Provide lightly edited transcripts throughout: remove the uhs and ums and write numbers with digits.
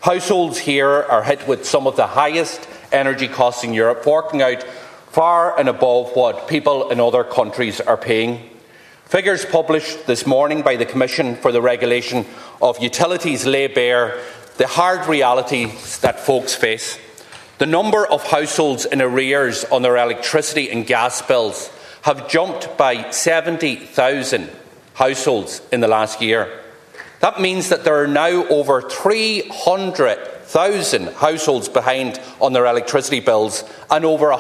Households here are hit with some of the highest energy costs in Europe, forking out far and above what people in other countries are paying. Figures published this morning by the Commission for the Regulation of Utilities lay bare the hard realities that folks face. The number of households in arrears on their electricity and gas bills have jumped by 70,000 households in the last year. That means that there are now over 300,000 households behind on their electricity bills and over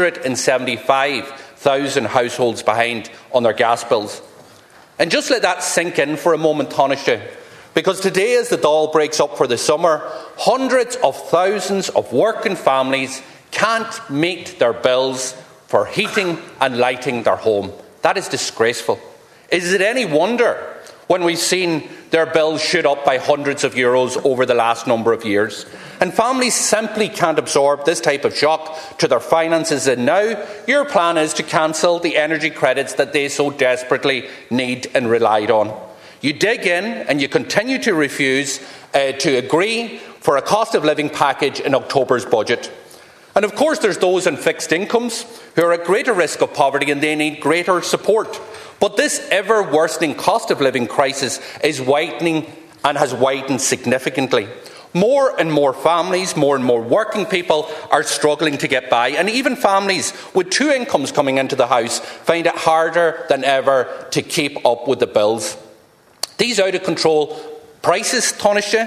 175,000 households behind on their gas bills. And just let that sink in for a moment, Taoiseach, because today, as the Dáil breaks up for the summer, hundreds of thousands of working families can't meet their bills for heating and lighting their home. That is disgraceful. Is it any wonder when we've seen their bills shoot up by hundreds of euros over the last number of years? And families simply can't absorb this type of shock to their finances, and now your plan is to cancel the energy credits that they so desperately need and relied on. You dig in and you continue to refuse to agree for a cost of living package in October's budget. And of course there's those on fixed incomes who are at greater risk of poverty and they need greater support. But this ever worsening cost of living crisis is widening and has widened significantly. More and more families, more and more working people are struggling to get by, and even families with two incomes coming into the house find it harder than ever to keep up with the bills. These out-of-control prices, Taoiseach,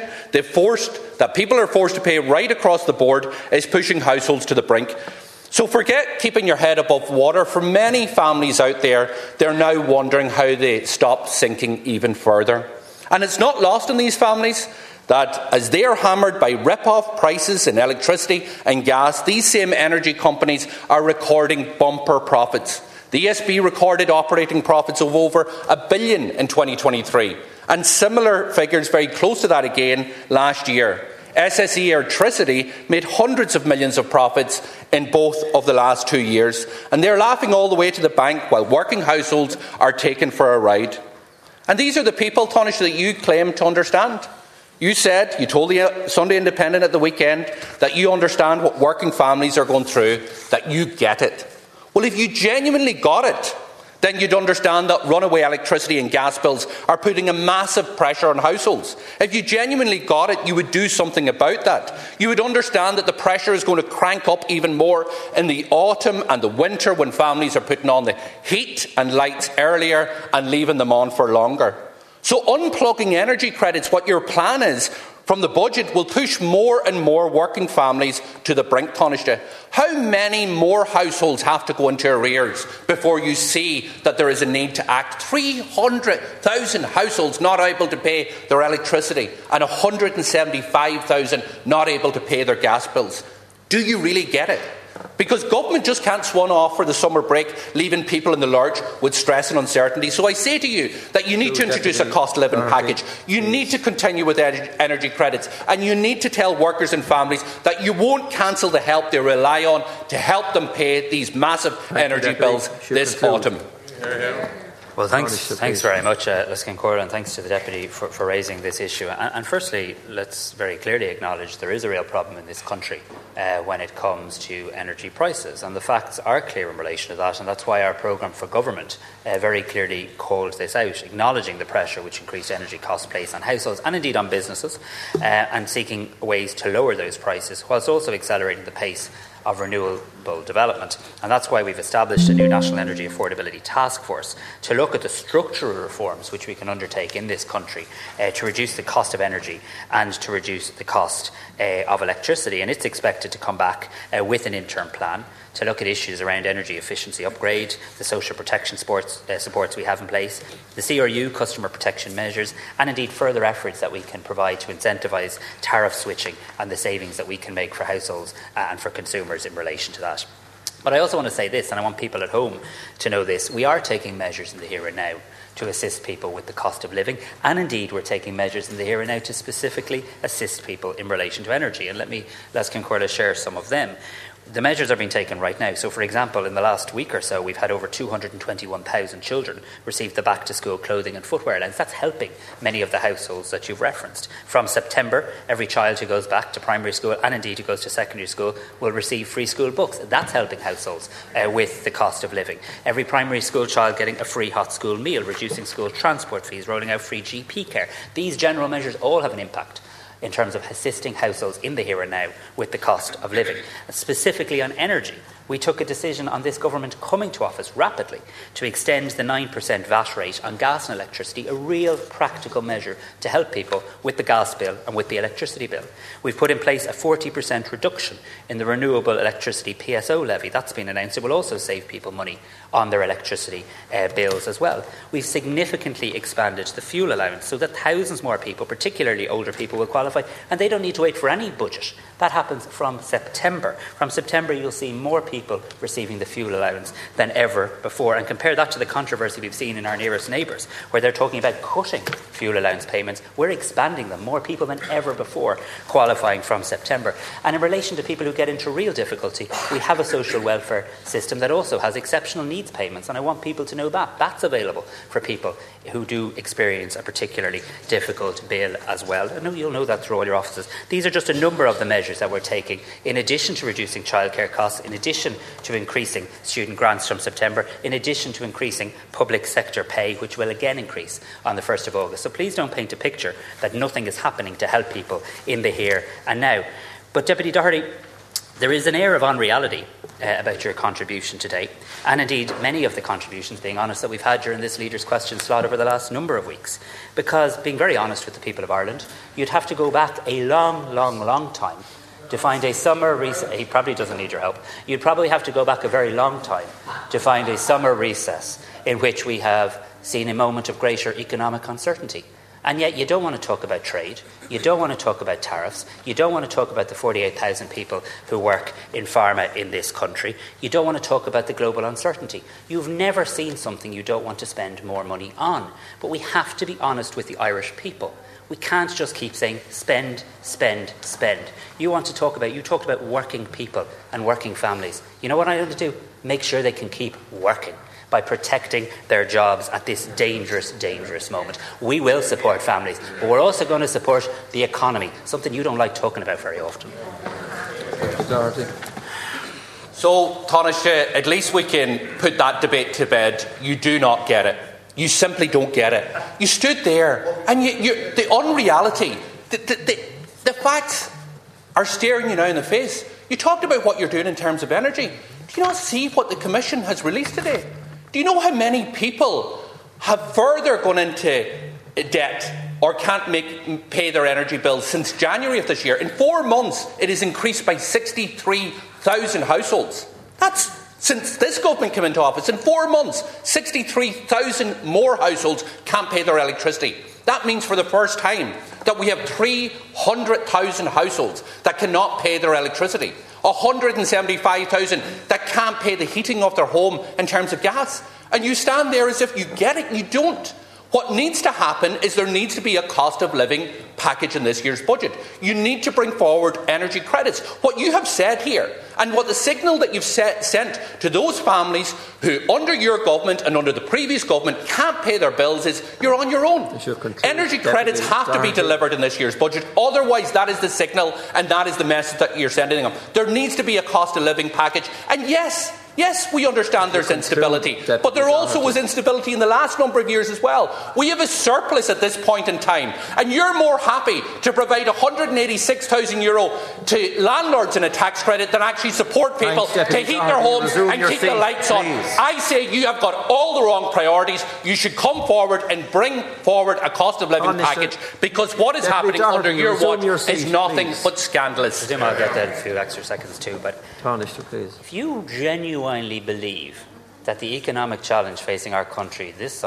that people are forced to pay right across the board is pushing households to the brink. So forget keeping your head above water. For many families out there, they're now wondering how they stop sinking even further. And it's not lost on these families that as they are hammered by rip-off prices in electricity and gas, these same energy companies are recording bumper profits. The ESB recorded operating profits of over $1 billion in 2023, and similar figures very close to that again last year. SSE Airtricity made hundreds of millions of profits in both of the last 2 years, and they're laughing all the way to the bank while working households are taken for a ride. And these are the people, Taoiseach, that you claim to understand. You told the Sunday Independent at the weekend that you understand what working families are going through, that you get it. Well, if you genuinely got it, then you'd understand that runaway electricity and gas bills are putting a massive pressure on households. If you genuinely got it, you would do something about that. You would understand that the pressure is going to crank up even more in the autumn and the winter when families are putting on the heat and lights earlier and leaving them on for longer. So unplugging energy credits, what your plan is from the budget, will push more and more working families to the brink, Taoiseach. How many more households have to go into arrears before you see that there is a need to act? 300,000 households not able to pay their electricity and 175,000 not able to pay their gas bills. Do you really get it? Because government just can't swan off for the summer break, leaving people in the lurch with stress and uncertainty. So I say to you that you need to introduce a cost of living package. You need to continue with energy credits. And you need to tell workers and families that you won't cancel the help they rely on to help them pay these massive energy bills this autumn. Well, thanks very much, Liskin Corley, and thanks to the Deputy for raising this issue. And firstly, let's very clearly acknowledge there is a real problem in this country when it comes to energy prices, and the facts are clear in relation to that, and that's why our programme for government very clearly called this out, acknowledging the pressure which increased energy costs place on households and indeed on businesses, and seeking ways to lower those prices, whilst also accelerating the pace of renewable development. And that's why we've established a new National Energy Affordability Task Force to look at the structural reforms which we can undertake in this country to reduce the cost of energy and to reduce the cost of electricity. And it's expected to come back with an interim plan to look at issues around energy efficiency upgrade, the social protection supports we have in place, the CRU customer protection measures, and indeed further efforts that we can provide to incentivise tariff switching and the savings that we can make for households and for consumers in relation to that. But I also want to say this, and I want people at home to know this: we are taking measures in the here and now to assist people with the cost of living, and indeed we're taking measures in the here and now to specifically assist people in relation to energy. And let Kin Corley share some of them. The measures are being taken right now. So, for example, in the last week or so, we've had over 221,000 children receive the back-to-school clothing and footwear allowance. That's helping many of the households that you've referenced. From September, every child who goes back to primary school, and indeed who goes to secondary school, will receive free school books. That's helping households with the cost of living. Every primary school child getting a free hot school meal, reducing school transport fees, rolling out free GP care. These general measures all have an impact in terms of assisting households in the here and now with the cost of living. Specifically on energy, we took a decision on this government coming to office rapidly to extend the 9% VAT rate on gas and electricity, a real practical measure to help people with the gas bill and with the electricity bill. We've put in place a 40% reduction in the renewable electricity PSO levy. That's been announced. It will also save people money on their electricity bills as well. We've significantly expanded the fuel allowance so that thousands more people, particularly older people, will qualify, and they don't need to wait for any budget. That happens from September. From September, you'll see more people receiving the fuel allowance than ever before. And compare that to the controversy we've seen in our nearest neighbours, where they're talking about cutting fuel allowance payments. We're expanding them. More people than ever before qualifying from September. And in relation to people who get into real difficulty, we have a social welfare system that also has exceptional needs payments. And I want people to know that. That's available for people who do experience a particularly difficult bill as well. I know you'll know that through all your offices. These are just a number of the measures that we're taking, in addition to reducing childcare costs, in addition to increasing student grants from September, in addition to increasing public sector pay, which will again increase on the 1st of August. So please don't paint a picture that nothing is happening to help people in the here and now. But Deputy Doherty, there is an air of unreality about your contribution today, and indeed many of the contributions, being honest, that we've had during this Leaders' Question slot over the last number of weeks. Because, being very honest with the people of Ireland, you'd have to go back a long time to find a summer recess. He probably doesn't need your help. You'd probably have to go back a very long time to find a summer recess in which we have seen a moment of greater economic uncertainty. And yet you don't want to talk about trade, you don't want to talk about tariffs, you don't want to talk about the 48,000 people who work in pharma in this country, you don't want to talk about the global uncertainty. You've never seen something you don't want to spend more money on. But we have to be honest with the Irish people. We can't just keep saying spend, spend, spend. You talked about working people and working families. You know what I want to do? Make sure they can keep working by protecting their jobs at this dangerous moment. We will support families, but we're also going to support the economy, something you don't like talking about very often. So, Taoiseach, at least we can put that debate to bed. You do not get it. You simply don't get it. You stood there, and the unreality, the facts are staring you now in the face. You talked about what you're doing in terms of energy. Do you not see what the Commission has released today? Do you know how many people have further gone into debt or can't pay their energy bills since January of this year? In 4 months, it has increased by 63,000 households. That's since this government came into office. In 4 months, 63,000 more households can't pay their electricity. That means for the first time that we have 300,000 households that cannot pay their electricity. 175,000 that can't pay the heating of their home in terms of gas. And you stand there as if you get it, and you don't. What needs to happen is there needs to be a cost of living package in this year's budget. You need to bring forward energy credits. What you have said here, and what the signal that you've sent to those families who, under your government and under the previous government, can't pay their bills, is you're on your own. Energy credits have to be delivered in this year's budget. Otherwise, that is the signal and that is the message that you're sending them. There needs to be a cost of living package. And yes, we understand there's instability, but there also was instability in the last number of years as well. We have a surplus at this point in time, and you're more happy to provide €186,000 to landlords in a tax credit than actually support people to heat their homes and keep the lights on. I say you have got all the wrong priorities. You should come forward and bring forward a cost of living package, because what is happening under your watch is nothing but scandalous. I'll get that in a few extra seconds too, but please. If you genuinely believe that the economic challenge facing our country this summer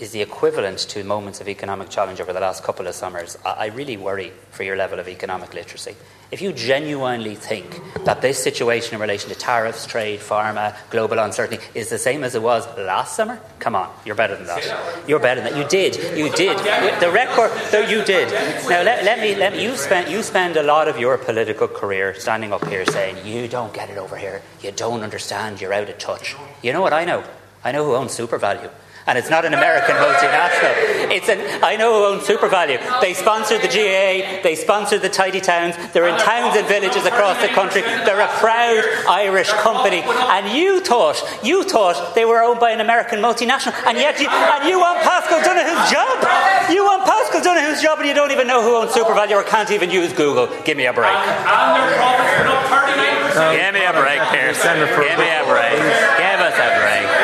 is the equivalent to moments of economic challenge over the last couple of summers, I really worry for your level of economic literacy. If you genuinely think that this situation in relation to tariffs, trade, pharma, global uncertainty is the same as it was last summer, come on, you're better than that. You're better than that. You did. The record, you did. Now, let me. You spend a lot of your political career standing up here saying, you don't get it over here, you don't understand, you're out of touch. You know what I know? I know who owns SuperValu. And it's not an American multinational. I know who owns SuperValu. They sponsor the GAA, they sponsor the tidy towns, they're in towns and villages across the country, they're a proud Irish company. And you thought they were owned by an American multinational, and yet you want Pascal Donoghue's job. You want Pascal Donoghue's job and you don't even know who owns SuperValu or can't even use Google. Give me a break. And their profits are up 39%. Give me a break, Pierce. Give me a break. Give us a break.